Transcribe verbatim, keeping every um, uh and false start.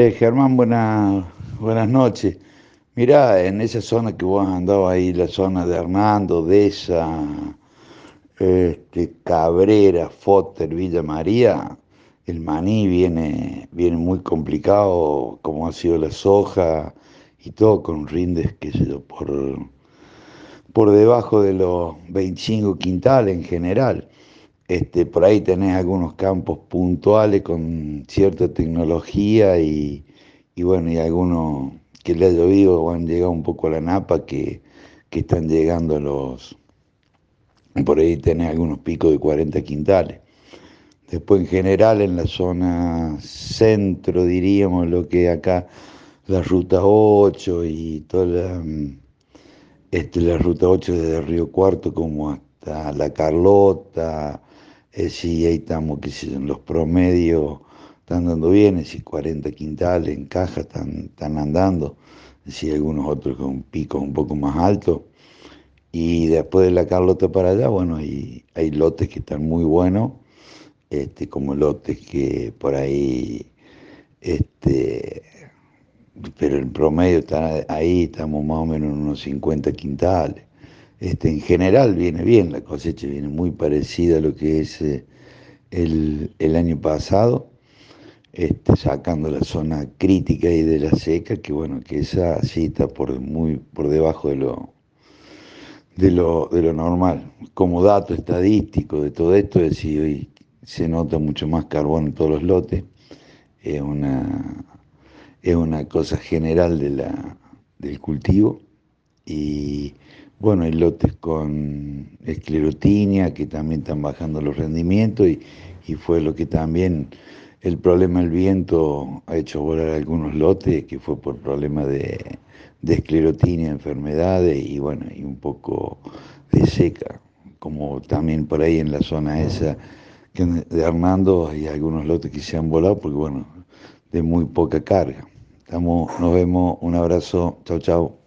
Eh, Germán, buenas, buenas noches. Mirá, en esa zona que vos andabas ahí, la zona de Hernando, Deza, este, Cabrera, Foster, Villa María, el maní viene, viene muy complicado, como ha sido la soja y todo, con rindes, qué sé yo, por, por debajo de los veinticinco quintales en general. Este, por ahí tenés algunos campos puntuales con cierta tecnología y, y bueno, y algunos que le ha llovido o han llegado un poco a la napa que, que están llegando a los, por ahí tenés algunos picos de cuarenta quintales. Después en general en la zona centro, diríamos, lo que acá la ruta ocho y toda la, mm, este, la ruta ocho desde Río Cuarto como hasta La Carlota, eh, sí, ahí estamos, que sé yo, en los promedios están dando bien, si cuarenta quintales en caja están, están andando, sí, algunos otros con picos un poco más altos. Y después de La Carlota para allá, bueno, hay, hay lotes que están muy buenos, este, como lotes que por ahí, este, pero el promedio está ahí, estamos más o menos en unos cincuenta quintales. Este, en general viene bien, la cosecha viene muy parecida a lo que es eh, el, el año pasado, este, sacando la zona crítica y de la seca, que bueno, que esa sí está por, muy por debajo de lo, de lo, de lo normal. Como dato estadístico de todo esto, es decir, hoy se nota mucho más carbón en todos los lotes, es una, es una cosa general de la, del cultivo. Y bueno, hay lotes con esclerotinia que también están bajando los rendimientos y, y fue lo que también el problema del viento ha hecho volar algunos lotes, que fue por problemas de, de esclerotinia, enfermedades y bueno, y un poco de seca, como también por ahí en la zona esa que de Hernando hay algunos lotes que se han volado porque bueno, de muy poca carga. Estamos, nos vemos, un abrazo, chau chau.